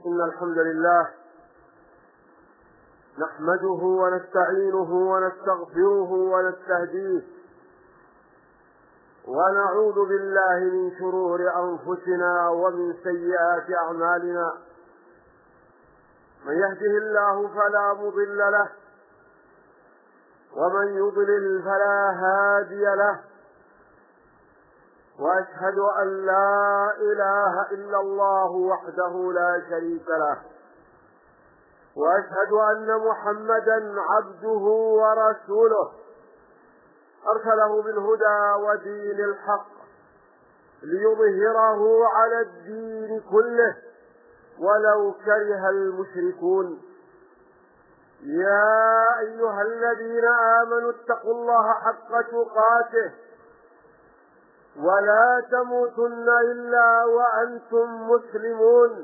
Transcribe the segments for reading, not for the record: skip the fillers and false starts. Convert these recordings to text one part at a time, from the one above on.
إن الحمد لله نحمده ونستعينه ونستغفره ونستهديه ونعوذ بالله من شرور أنفسنا ومن سيئات أعمالنا. من يهده الله فلا مضل له ومن يضلل فلا هادي له، وأشهد أن لا إله إلا الله وحده لا شريك له، وأشهد أن محمدا عبده ورسوله أرسله بالهدى ودين الحق ليظهره على الدين كله ولو كره المشركون. يا أيها الذين آمنوا اتقوا الله حق تقاته ولا تموتن إلا وأنتم مسلمون.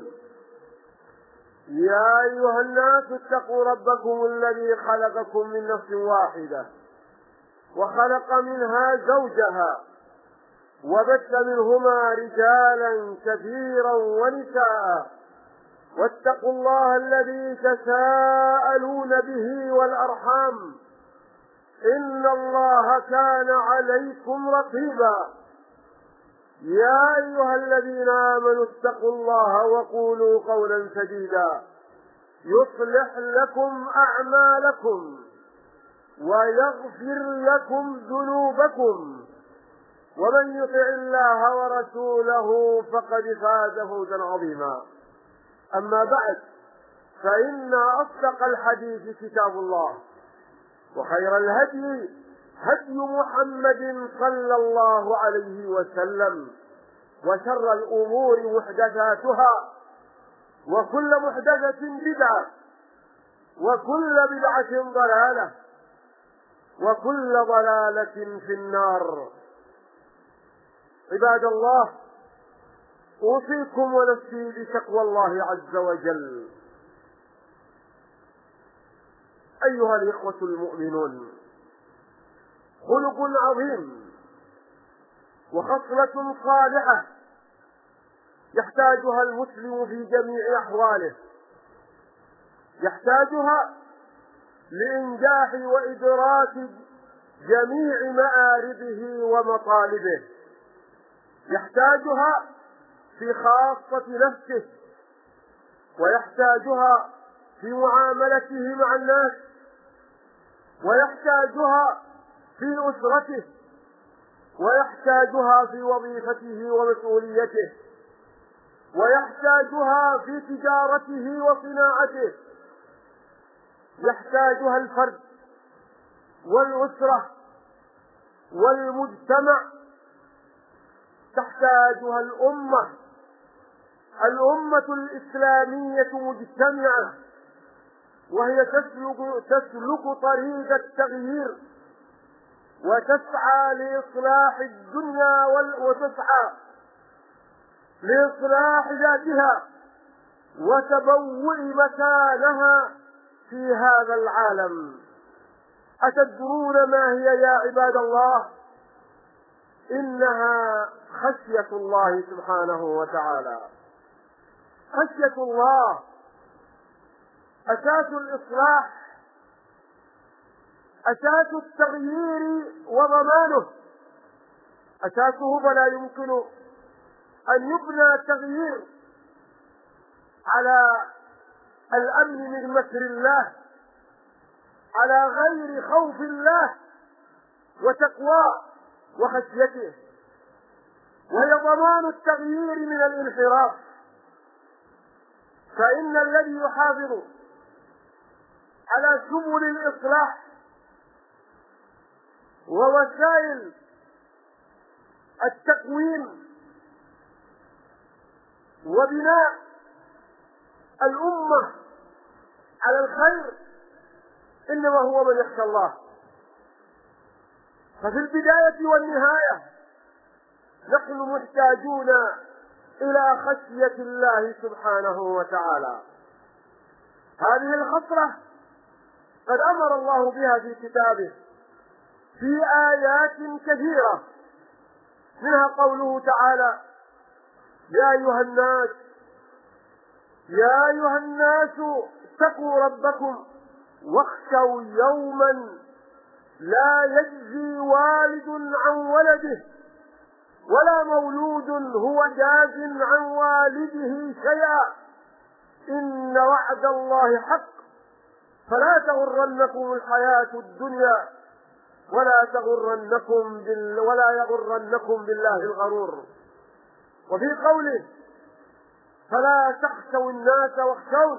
يا أيها الناس اتقوا ربكم الذي خلقكم من نفس واحدة وخلق منها زوجها وبث منهما رجالا كثيرا ونساء، واتقوا الله الذي تساءلون به والأرحام إن الله كان عليكم رقيبا. يا أيها الذين آمنوا اتقوا الله وقولوا قولا سديدا يصلح لكم أعمالكم ويغفر لكم ذنوبكم، ومن يطع الله ورسوله فقد فاز فوزا عظيما. أما بعد، فإن أصدق الحديث كتاب الله، وخير الهدي هدي محمد صلى الله عليه وسلم، وشر الأمور محدثاتها، وكل محدثة بدعة، وكل بدعة ضلالة، وكل ضلالة في النار. عباد الله، أوصيكم ونفسي بتقوى الله عز وجل. أيها الإخوة المؤمنون، خلق عظيم وخصلة صالحة يحتاجها المسلم في جميع أحواله، يحتاجها لإنجاح وإدراك جميع مآربه ومطالبه، يحتاجها في خاصة نفسه، ويحتاجها في معاملته مع الناس، ويحتاجها في أسرته، ويحتاجها في وظيفته ومسؤوليته، ويحتاجها في تجارته وصناعته، يحتاجها الفرد والأسرة والمجتمع، تحتاجها الأمة الإسلامية مجتمعة، وهي تسلك طريق التغيير وتسعى لإصلاح الدنيا وتسعى لإصلاح ذاتها وتبوء مكانها في هذا العالم. أتدرون ما هي يا عباد الله؟ إنها خشية الله سبحانه وتعالى. خشية الله أساس الإصلاح، أساس التغيير وضمانه، أساسه، فلا يمكن أن يبنى التغيير على الأمن من مكر الله، على غير خوف الله وتقواه وخشيته، وهي ضمان التغيير من الانحراف. فإن الذي يحافظ على سبل الإصلاح ووسائل التقويم وبناء الأمة على الخير إنما هو من يخشى الله. ففي البداية والنهاية نحن محتاجون إلى خشية الله سبحانه وتعالى. هذه الخصلة قد أمر الله بها في كتابه في آيات كثيرة، منها قوله تعالى: يا أيها الناس يا أيها الناس اتقوا ربكم واخشوا يوما لا يجزي والد عن ولده ولا مولود هو جاز عن والده شيئا إن وعد الله حق فلا تغرنكم الحياة الدنيا ولا يغرنكم بالله الغرور. وفي قوله فلا تخشوا الناس واخشون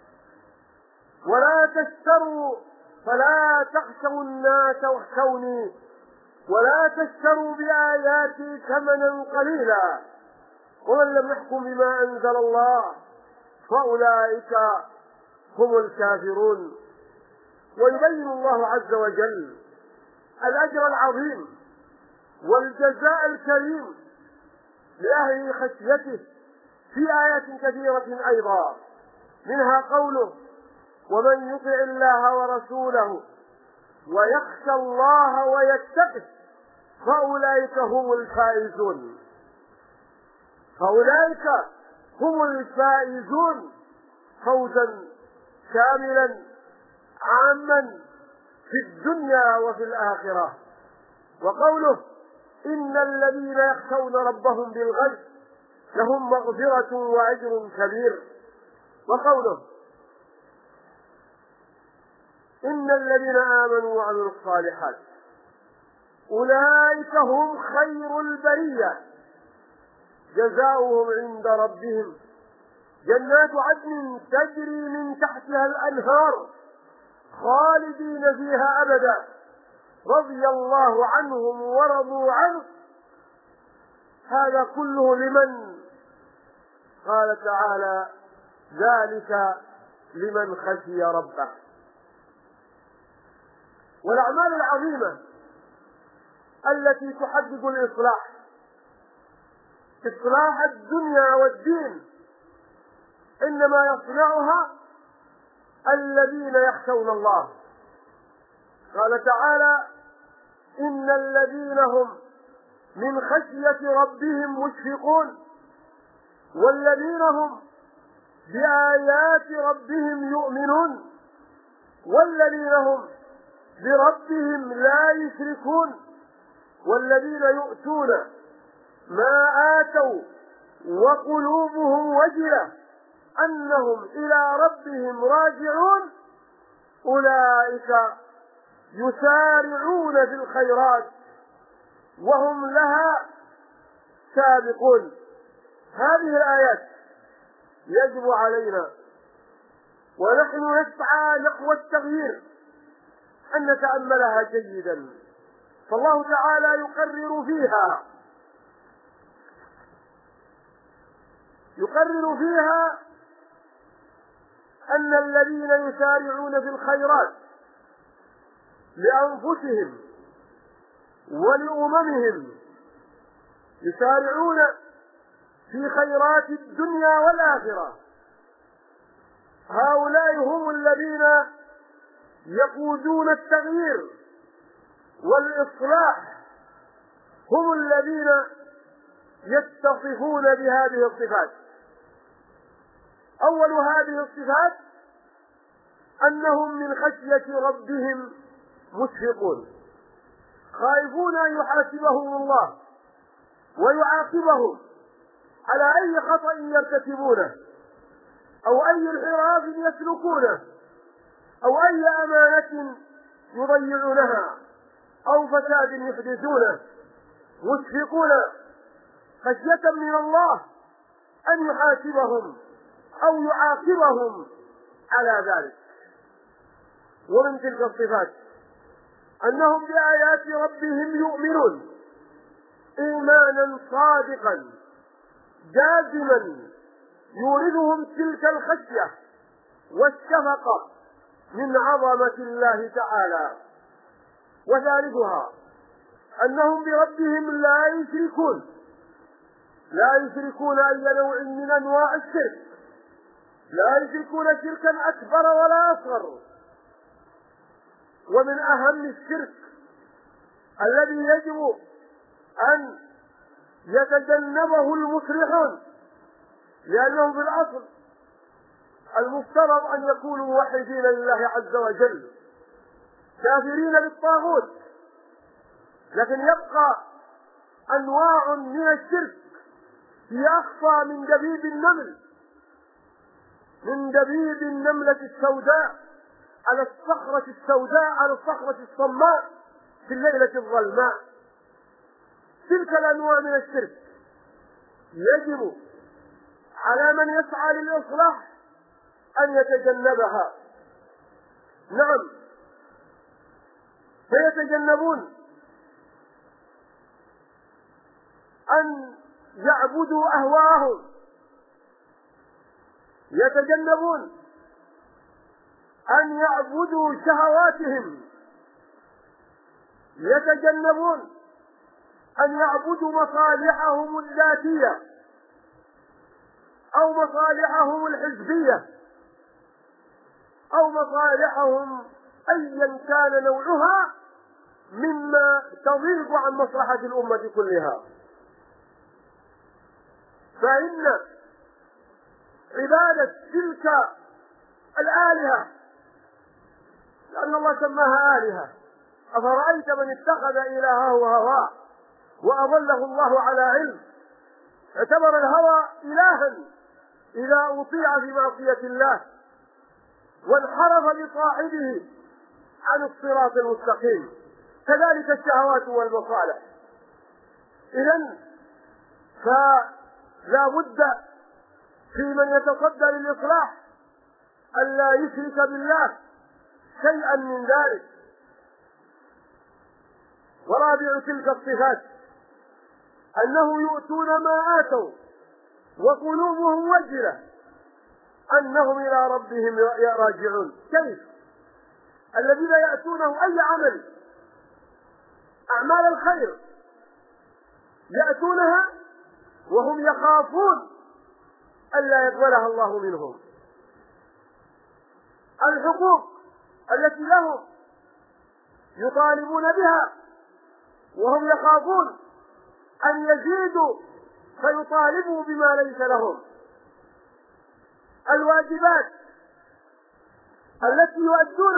فلا تخشوا الناس واخشوني ولا تشتروا بآياتي ثمنا قليلا ومن لم يحكم بما أنزل الله فأولئك هم الكافرون. ويبين الله عز وجل الأجر العظيم والجزاء الكريم لأهل خشيته في آيات كثيرة أيضا، منها قوله ومن يطع الله ورسوله ويخشى الله ويتقه فأولئك هم الفائزون فوزا شاملا عاما في الدنيا وفي الآخرة. وقوله إن الذين يخشون ربهم بالغيب لهم مغفرة وأجر كبير. وقوله إن الذين آمنوا وعملوا الصالحات أولئك هم خير البرية جزاؤهم عند ربهم جنات عدن تجري من تحتها الأنهار خالدين فيها أبدا رضي الله عنهم ورضوا عنه. هذا كله لمن؟ قال تعالى ذلك لمن خشي ربه. والأعمال العظيمة التي تحقق إصلاح الدنيا والدين إنما يصنعها الذين يخشون الله. قال تعالى إن الذين هم من خشية ربهم مشفقون والذين هم بآيات ربهم يؤمنون والذين هم بربهم لا يشركون والذين يؤتون ما آتوا وقلوبهم وجلة أنهم إلى ربهم راجعون أولئك يسارعون في الخيرات وهم لها سابقون. هذه الآيات يجب علينا ونحن نسعى نحو التغيير أن نتأملها جيدا، فالله تعالى يقرر فيها أن الذين يسارعون في الخيرات لأنفسهم ولأممهم يسارعون في خيرات الدنيا والآخرة، هؤلاء هم الذين يقودون التغيير والإصلاح، هم الذين يتصفون بهذه الصفات. أول هذه الصفات أنهم من خشية ربهم مشفقون، خائفون أن يحاسبهم الله ويعاقبهم على أي خطأ يرتكبونه أو أي انحراف يسلكونه أو أي أمانة يضيعونها أو فساد يحدثونه، مشفقون خشية من الله أن يحاسبهم أو يعاقبهم على ذلك. ومن تلك الصفات أنهم بآيات ربهم يؤمنون إيمانا صادقا جازما يوردهم تلك الخشية والشفقة من عظمة الله تعالى. وثالثها أنهم بربهم لا يشركون أي نوع من أنواع الشرك، لا يشركون شركا أكبر ولا أصغر. ومن أهم الشرك الذي يجب أن يتجنبه المصلحون، لأنهم في الأصل المفترض أن يكونوا موحدين لله عز وجل كافرين بالطاغوت، لكن يبقى أنواع من الشرك هي أخفى من دبيب النمل، من دبيب النملة السوداء على الصخرة السوداء، على الصخرة الصماء في الليلة الظلماء. تلك الأنواع من الشرك يجب على من يسعى للإصلاح أن يتجنبها. نعم، فيتجنبون أن يعبدوا أهواءهم، يتجنبون أن يعبدوا شهواتهم، يتجنبون أن يعبدوا مصالحهم الذاتية أو مصالحهم الحزبية أو مصالحهم أيا كان نوعها مما تضيق عن مصلحة الأمة كلها. فإن عبادة تلك الآلهة، لأن الله سماها آلهة، أفرأيت من اتخذ إلهه هواه وأضله الله على علم، اعتبر الهوى إلها إذا أطيع في معصية الله وانحرف بصاحبه عن الصراط المستقيم. كذلك الشهوات والمصالح. إذن فلا بد في من يتصدى للإصلاح ألا يشرك بالله شيئا من ذلك. ورابع تلك الصفات أنه يؤتون ما آتوا وقلوبهم وجلة أنهم إلى ربهم راجعون. كيف؟ الذين يأتونه أي عمل، أعمال الخير، يأتونها وهم يخافون ألا يقبلها الله منهم. الحقوق التي لهم يطالبون بها وهم يخافون أن يزيدوا فيطالبوا بما ليس لهم. الواجبات التي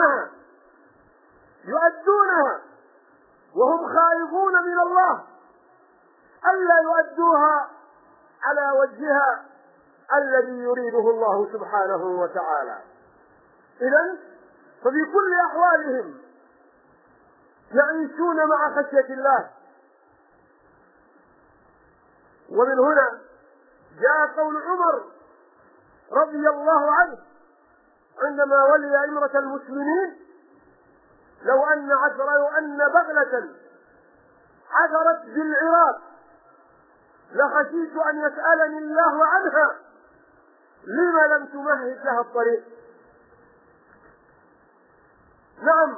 يؤدونها وهم خائفون من الله ألا يؤدوها على وجهها الذي يريده الله سبحانه وتعالى. إذن ففي كل أحوالهم يعيشون مع خشية الله. ومن هنا جاء قول عمر رضي الله عنه عندما ولي أمرة المسلمين: لو أن بغلة عثرت بالعراق لخشيت أن يسألني الله عنها لما لم تمهد لها الطريق. نعم،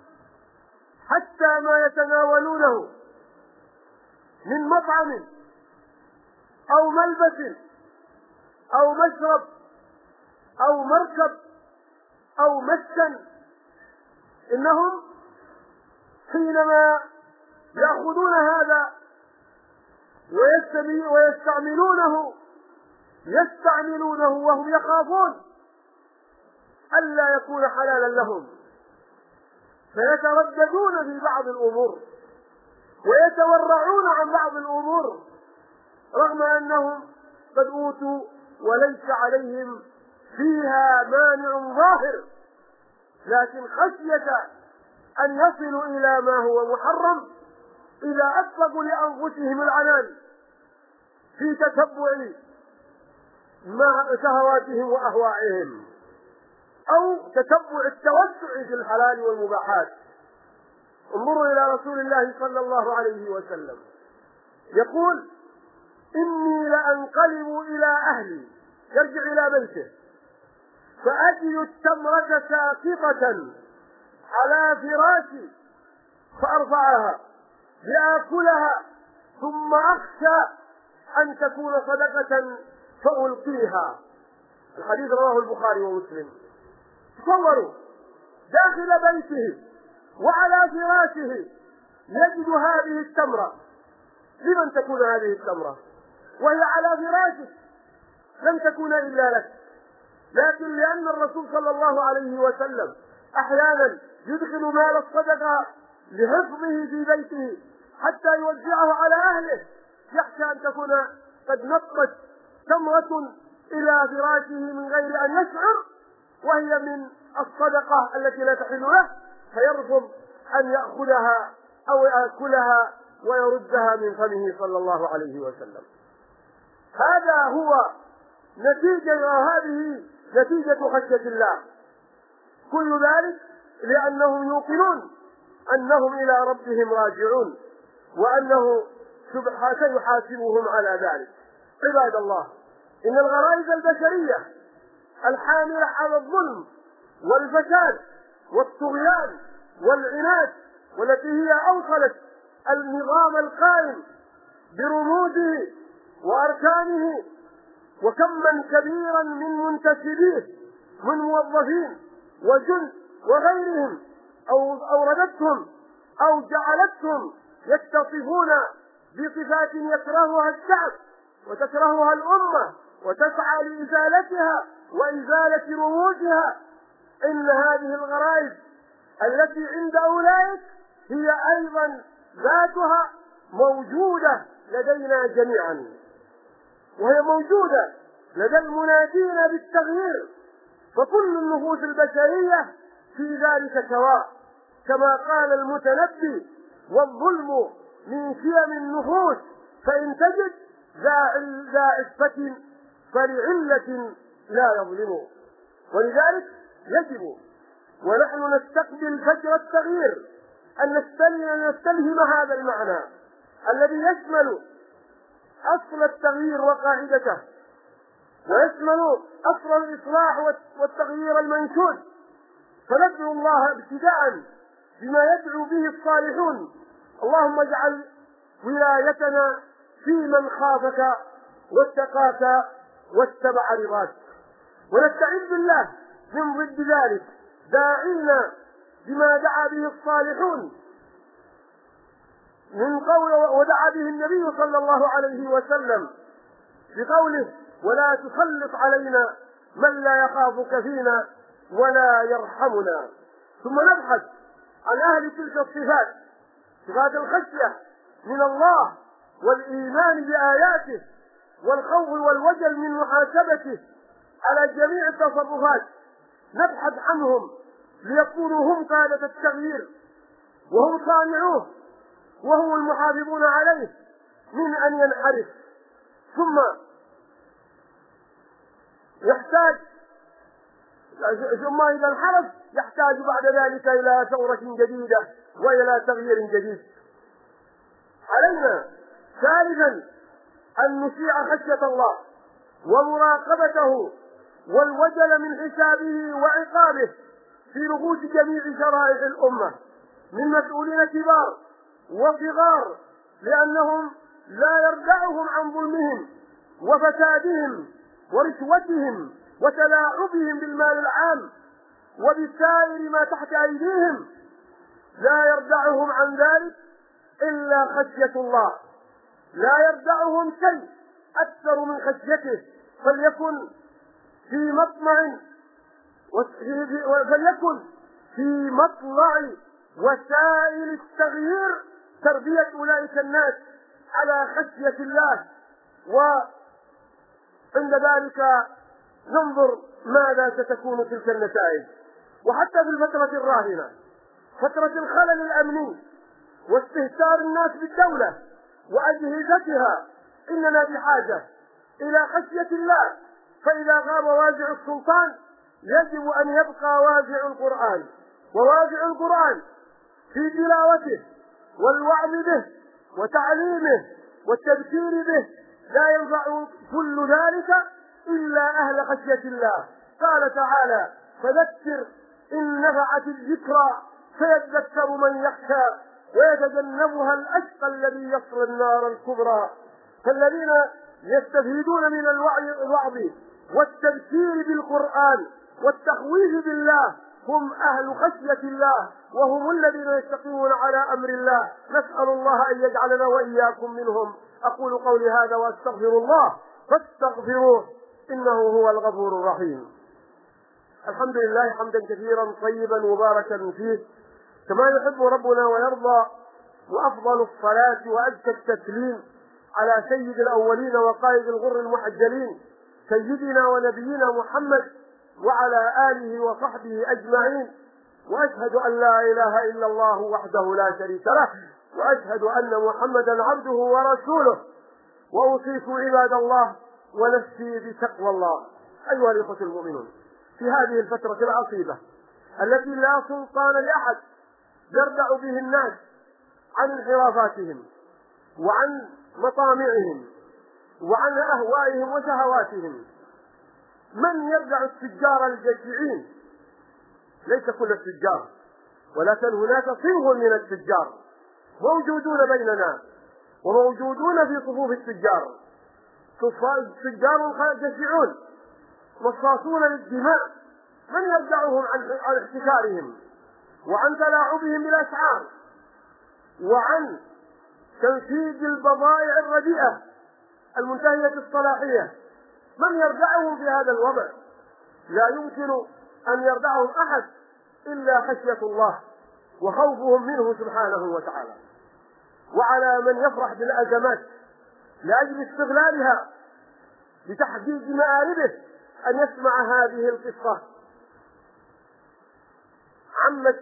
حتى ما يتناولونه من مطعم أو ملبس أو مشرب أو مركب أو مسكن، إنهم حينما يأخذون هذا ويستعملونه وهم يخافون ألا يكون حلالا لهم، فيترددون في بعض الأمور ويتورعون عن بعض الأمور رغم أنهم قد أوتوا وليس عليهم فيها مانع ظاهر، لكن خشية أن يصلوا إلى ما هو محرم إذا أطلقوا لأنفسهم العنان في تتبع مع شهواتهم وأهوائهم أو تتبع التوسع في الحلال والمباحات. انظروا إلى رسول الله صلى الله عليه وسلم يقول: إني لأنقلب إلى أهلي، يرجع إلى بيته، فأجد التمرة ساقطة على فراشي فأرفعها لآكلها ثم أخشى أن تكون صدقة فألقيها. الحديث رواه البخاري ومسلم. تصوروا داخل بيته وعلى فراشه يجد هذه التمرة. لمن تكون هذه التمرة وهي على فراشك؟ لم تكون إلا لك، لكن لأن الرسول صلى الله عليه وسلم أحيانا يدخل مال الصدقة لحفظه في بيته حتى يوزعه على أهله، يخشى أن تكون قد نطت تمرة إلى فراشه من غير أن يشعر، وهي من الصدقة التي لا تحل له، فيرفض أن يأخذها أو يأكلها ويردها من فمه صلى الله عليه وسلم. هذا هو هذه نتيجة خشية الله. كل ذلك لأنهم يوقنون أنهم إلى ربهم راجعون، وأنه سيحاسبهم على ذلك. عباد الله، إن الغرائز البشرية الحاملة على الظلم والفساد والطغيان والعناد، والتي هي أوصلت النظام القائم برموزه وأركانه وكما كبيرا من منتسبيه من موظفين وجند وغيرهم، أوردتهم أو جعلتهم يتصفون بصفات يكرهها الشعب وتكرهها الأمة وتسعى لإزالتها وإزالة رموزها. إن هذه الغرائز التي عند أولئك هي أيضا ذاتها موجودة لدينا جميعا، وهي موجودة لدى المنادين بالتغيير، فكل النفوس البشرية في ذلك سواء، كما قال المتنبي: والظلم من شيم النفوس، فإن تجد ذا عفة فلعلة لا يظلم. ولذلك يجب ونحن نستقبل فجر التغيير أن نستلهم هذا المعنى الذي يشمل أصل التغيير وقاعدته، ويشمل أصل الإصلاح والتغيير المنشود، فندعو الله ابتداء بما يدعو به الصالحون: اللهم اجعل ولايتنا في من خافك واتقاك واتبع رضاك. ونستعيذ بالله من ضد ذلك، داعينا بما دعا به الصالحون من قول ودعا به النبي صلى الله عليه وسلم بقوله: ولا تسلط علينا من لا يخافك فينا ولا يرحمنا. ثم نبحث عن أهل تلك الصفات، صفات الخشية من الله والإيمان بآياته والخوف والوجل من محاسبته على جميع التصرفات، نبحث عنهم ليكونوا هم قادة التغيير وهم صانعوه وهم المحافظون عليه من أن ينحرف. ثم إذا انحرف يحتاج بعد ذلك إلى ثورة جديدة وإلى تغيير جديد. علينا ثالثا أن نشيع خشية الله ومراقبته والوجل من حسابه وعقابه في نفوس جميع شرائع الأمة من مسؤولين كبار وصغار، لأنهم لا يردعهم عن ظلمهم وفسادهم ورشوتهم وتلاعبهم بالمال العام وبسائر ما تحت أيديهم، لا يردعهم عن ذلك إلا خشية الله. لا يردعهم شيء أكثر من خشيته، فليكن في مطلع وسائل التغيير تربية أولئك الناس على خشية الله، وعند ذلك ننظر ماذا ستكون تلك النتائج. وحتى في الفترة الراهنة، فترة الخلل الأمني واستهتار الناس بالدولة وأجهزتها، إننا بحاجة إلى خشية الله، فإذا غاب وازع السلطان يجب أن يبقى وازع القرآن، ووازع القرآن في تلاوته والوعظ به وتعليمه والتذكير به لا ينفع كل ذلك إلا أهل خشية الله. قال تعالى: فذكر إن نفعت الذكرى فيذكر من يخشى ويتجنبها الأشقى الذي يصلى النار الكبرى. فالذين يستفيدون من الوعظ والتذكير بالقرآن والتخويف بالله هم أهل خشية الله، وهم الذين يستقيمون على أمر الله. نسأل الله أن يجعلنا وإياكم منهم. أقول قولي هذا وأستغفر الله فاستغفروه إنه هو الغفور الرحيم. الحمد لله حمدا كثيرا طيبا مباركا فيه كما يحب ربنا ويرضى، وأفضل الصلاة وأزكى التسليم على سيد الأولين وقائد الغر المحجلين سيدنا ونبينا محمد وعلى آله وصحبه أجمعين. وأشهد أن لا إله إلا الله وحده لا شريك له، وأشهد أن محمدا عبده ورسوله. وأوصيكم عباد الله ونفسي بتقوى الله أيها الإخوة المؤمنون في هذه الفترة العصيبة التي لا سلطان لأحد يردع به الناس عن انحرافاتهم وعن مطامعهم وعن أهوائهم وشهواتهم. من يردع التجار الجشعين؟ ليس كل التجار، ولكن هناك صنف من التجار موجودون بيننا وموجودون في صفوف التجار، تجار جشعون مصاصون للدماء. من يردعهم عن احتكارهم وعن تلاعبهم بالأسعار وعن تنفيذ البضائع الرديئة المنتهية الصلاحية؟ من يردعهم في هذا الوضع؟ لا يمكن أن يردعهم أحد إلا خشية الله وخوفهم منه سبحانه وتعالى. وعلى من يفرح بالأزمات لأجل استغلالها لتحقيق مآربه أن يسمع هذه القصة. عمت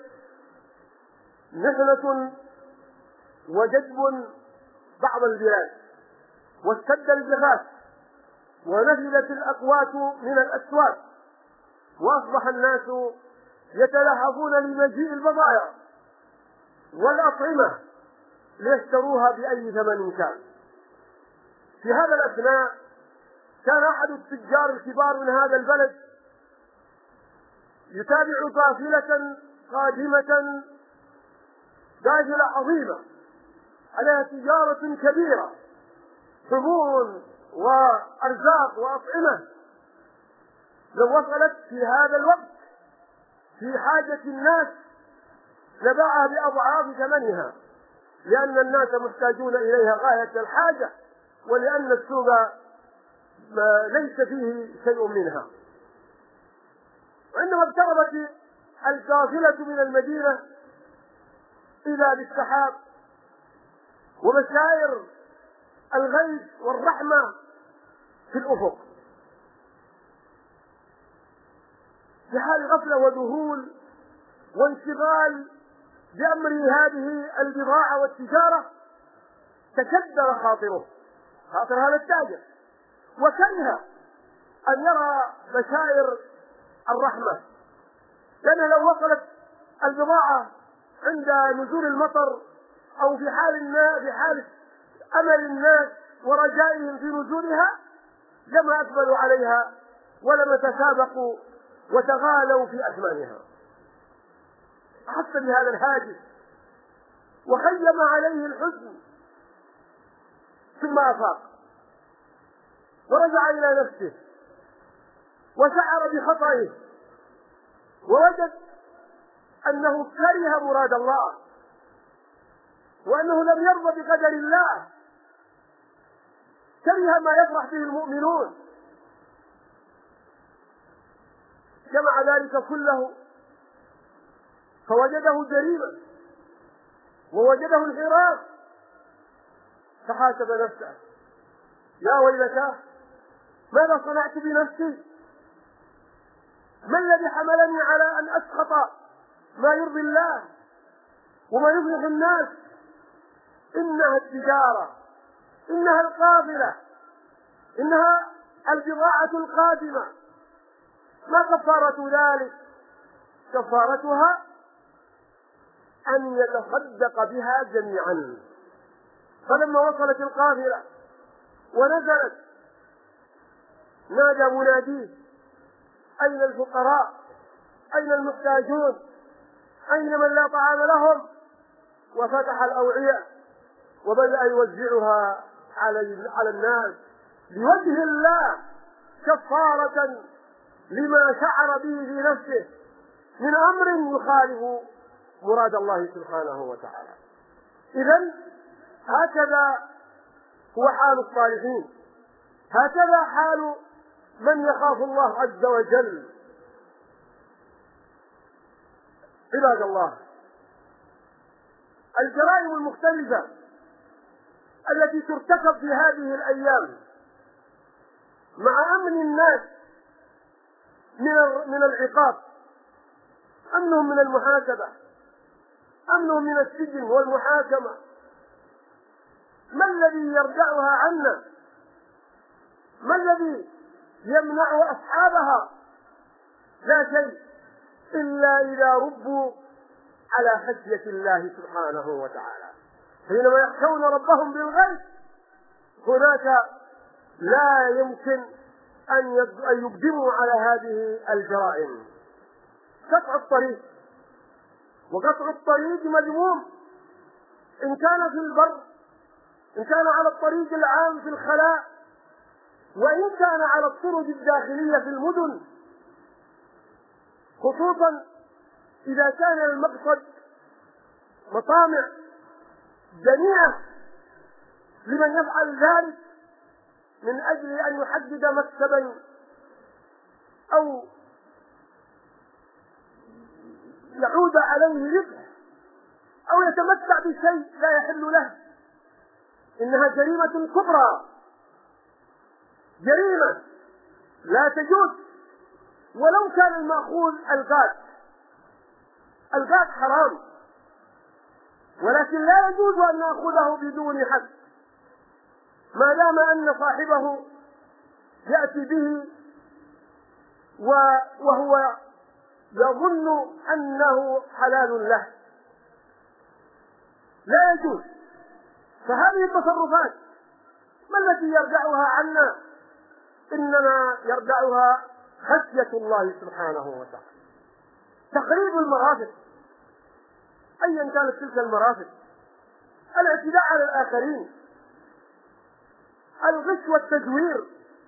محنة وجدب بعض البلاد، واشتد الجفاف، ونزلت الأقوات من الأسواق، وأصبح الناس يتلهفون لمجيء البضائع والأطعمة ليشتروها بأي ثمن كان. في هذا الأثناء كان أحد التجار الكبار من هذا البلد يتابع قافلة قادمة، قافلة عظيمة عليها تجارة كبيرة، حبوب وأرزاق وأطعمة. لو وصلت في هذا الوقت في حاجة الناس لباعها بأضعاف ثمنها، لأن الناس محتاجون إليها غاية الحاجة، ولأن السوق ليس فيه شيء منها. وعندما اقتربت القافلة من المدينة إذا بالسحاب وبشائر الغيث والرحمة في الأفق، في حال غفلة وذهول وانشغال بأمر هذه البضاعة والتجارة، تكدر خاطر هذا التاجر، وكره أن يرى بشائر الرحمة، لأنه لو وصلت البضاعة عند نزول المطر أو في حال أمل الناس ورجائهم في نزولها لما أقبلوا عليها ولما تسابقوا وتغالوا في أثمانها. أحس بهذا الهاجس وخيم عليه الحزن، ثم أفاق ورجع إلى نفسه وشعر بخطئه، ووجد أنه كره مراد الله، وأنه لم يرضى بقدر الله، كره ما يفرح به المؤمنون. جمع ذلك كله فوجده جريمة ووجده انحراف، فحاسب نفسه: يا ويلتاه، ماذا صنعت بنفسي؟ ما الذي حملني على أن أسخط ما يرضي الله وما يفرح الناس؟ إنها التجارة، إنها القافلة، إنها البضاعة القادمة. ما كفارة ذلك؟ كفارتها أن يتصدق بها جميعا. فلما وصلت القافلة ونزلت نادى مناديه: أين الفقراء؟ أين المحتاجون؟ أين من لا طعام لهم؟ وفتح الأوعية وبدأ يوزعها على الناس بوجه الله، كفارة لما شعر به في نفسه من أمر يخالف مراد الله سبحانه وتعالى. إذن هكذا هو حال الصالحين، هكذا حال من يخاف الله عز وجل. عباد الله، الجرائم المختلفة التي ترتكب في هذه الأيام مع أمن الناس من العقاب، أمنهم من المحاسبة، أمنهم من السجن والمحاكمة، ما الذي يردعها عنا؟ ما الذي يمنع أصحابها؟ لا شيء إلا إذا ربوا على خشية الله سبحانه وتعالى. حينما يخشون ربهم بالغيب هناك لا يمكن أن يقدموا على هذه الجرائم. قطع الطريق، وقطع الطريق مذموم، إن كان في البر، إن كان على الطريق العام في الخلاء، وإن كان على الطرق الداخلية في المدن، خصوصا إذا كان المقصد مطامع دنيئة لمن يفعل ذلك من أجل أن يحدد مكسبا أو يعود عليه ربح أو يتمتع بشيء لا يحل له. إنها جريمة كبرى، جريمة لا تجوز، ولو كان المأخوذ الغاز حرام، ولكن لا يجوز أن نأخذه بدون حد ما دام أن صاحبه يأتي به وهو يظن أنه حلال له. لا يجوز. فهذه التصرفات ما التي يردعها عنا؟ إنما يردعها خشية الله سبحانه وتعالى. تقريب المرافق أيا كانت تلك المرافق، الاعتداء على الآخرين، الغش والتزوير،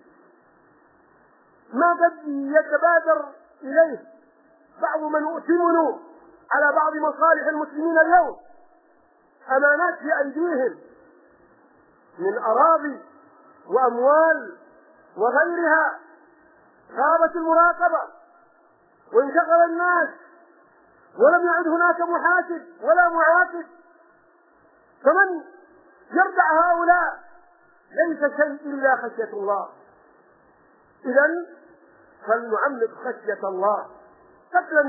ما قد يتبادر إليه بعض من أؤتمنوا على بعض مصالح المسلمين اليوم، أمانات في أيديهم من أراضي وأموال وغيرها، غابت المراقبة وانشغل الناس ولم يعد هناك محاسب ولا معاقب. فمن يردع هؤلاء ليس شيء إلا خشية الله. إذن فلنعمق خشية الله. قتل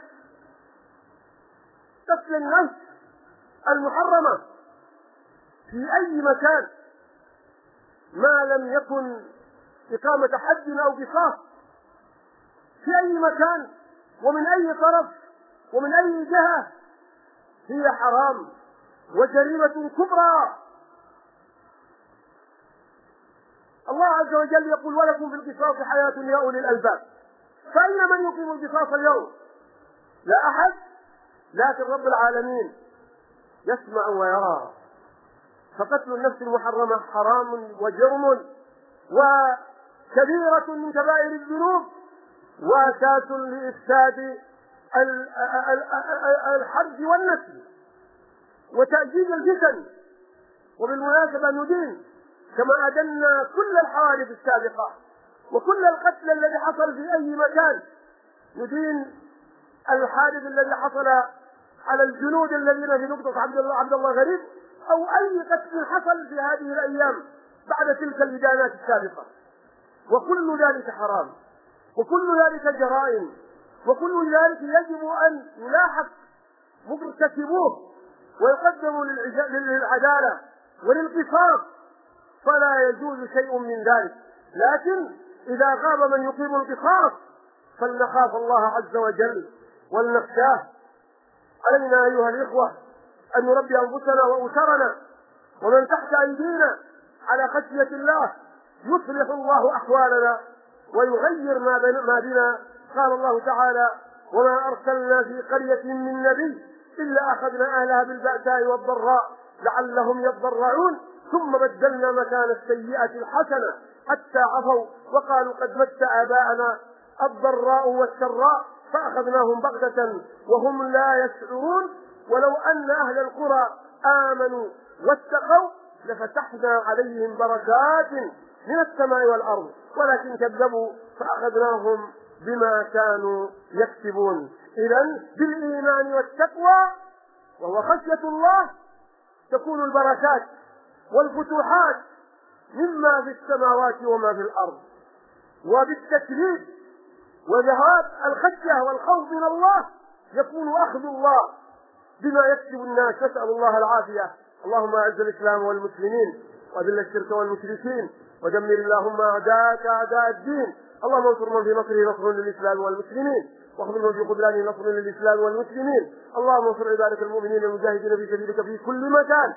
النفس المحرمة في أي مكان ما لم يكن إقامة حد أو قصاص، في أي مكان ومن أي طرف ومن أي جهة هي حرام وجريمة كبرى. الله عز وجل يقول: ولكم في القصاص حياة يا أولي الألباب. فأين من يقيم القصاص اليوم؟ لا أحد، لكن رب العالمين يسمع ويرى. فقتل النفس المحرمة حرام وجرم وكبيرة من كبائر الذنوب وأساس لإفساد الحرج والنسل وتأجيج الفتن. وبالمناسبة ندين كما أدنا كل الحوادث السابقة وكل القتل الذي حصل في أي مكان، ندين الحادث الذي حصل على الجنود الذين في نقطة عبد الله غريب، أو أي قتل حصل في هذه الأيام بعد تلك الإدانات السابقة. وكل ذلك حرام، وكل ذلك جرائم، وكل ذلك يجب أن يلاحق مرتكبوه ويقدموا للعدالة وللقصاص، فلا يجوز شيء من ذلك. لكن إذا غاب من يقيم القصاص فلنخاف الله عز وجل ولنخشاه. علينا أيها الإخوة أن نربي أنفسنا وأسرنا ومن تحت أيدينا على خشية الله، يصلح الله أحوالنا ويغير ما بنا. قال الله تعالى: وما أرسلنا في قرية من نبي إلا أخذنا أهلها بالبأساء والضراء لعلهم يضرعون ثم بدلنا مكان السيئة الحسنة حتى عفوا وقالوا قد مس آباءنا الضراء والسراء فأخذناهم بغتة وهم لا يشعرون ولو أن أهل القرى آمنوا واتقوا لفتحنا عليهم بركات من السماء والأرض ولكن كذبوا فأخذناهم بما كانوا يكسبون. إذن بالإيمان والتقوى وهو خشية الله تكون البركات والفتوحات مما في السماوات وما في الأرض. وبالتكليف وذهاب الخشية والخوف من الله يكون أخذ الله بما يكسب الناس. نسأل الله العافية. اللهم أعز الإسلام والمسلمين وأذل الشرك والمشركين ودمر اللهم أعداءك أعداء الدين. اللهم انصر من في نصره نصر للإسلام والمسلمين واخذل من في خذلانه نصر للإسلام والمسلمين. اللهم انصر عبادك المؤمنين المجاهدين في سبيلك في كل مكان.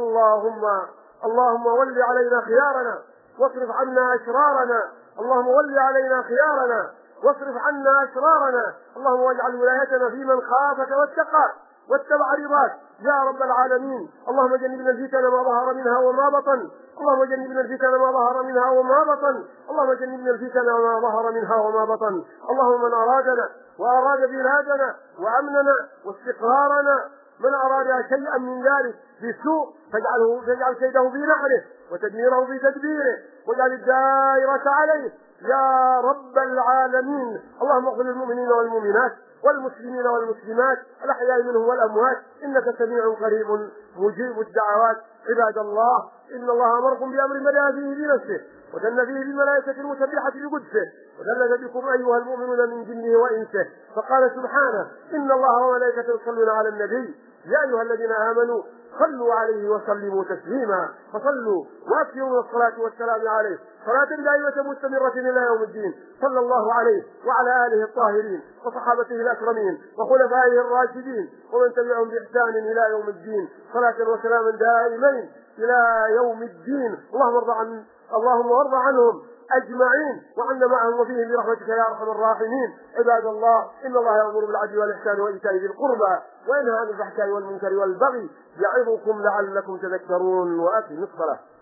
اللهم ول علينا خيارنا واصرف عنا أشرارنا. اللهم ول علينا خيارنا واصرف عنا أشرارنا. اللهم واجعل ولايتنا في من خافك واتقاك واتبع رضاك يا رب العالمين. اللهم جنبنا الفتن ما ظهر منها وما بطن. اللهم جنبنا الفتن ما ظهر منها وما بطن. اللهم جنبنا الفتن ما ظهر منها وما بطن. اللهم من أرادنا وأراد بلادنا وأمننا واستقرارنا من أراد شيئا من ذلك بسوء فاجعل كيده في نحره وتدميره في تدبيره واجعل الدائرة عليه يا رب العالمين. اللهم اغفر للمؤمنين والمؤمنات والمسلمين والمسلمات الأحياء منهم والأموات إنك سميع قريب مجيب الدعوات. عباد الله إن الله أمركم بأمر بدأ فيه بنفسه وثنى فيه بالملائكة المسبحة بقدسه وثلث بكم أيها المؤمنون من جنه وإنسه فقال سبحانه إن الله وملائكته يصلون على النبي يا أيها الذين آمنوا صلوا عليه وسلموا تسليما. فصلوا وأكثروا الصلاة والسلام عليه صلاة دائمة مستمرة إلى يوم الدين. صلى الله عليه وعلى آله الطاهرين وصحابته الأكرمين وخلفائه الراشدين ومن تبعهم بإحسان إلى يوم الدين صلاة وسلاما دائمين إلى يوم الدين. اللهم ارض عنهم أجمعين وعنا معهم وفيهم برحمتك يا أرحم الراحمين. عباد الله إن الله يأمر بالعدل والإحسان وإيتاء ذي القربى وينهى عن الفحشاء والمنكر والبغي يعظكم لعلكم تذكرون. وأقيموا الصلاة.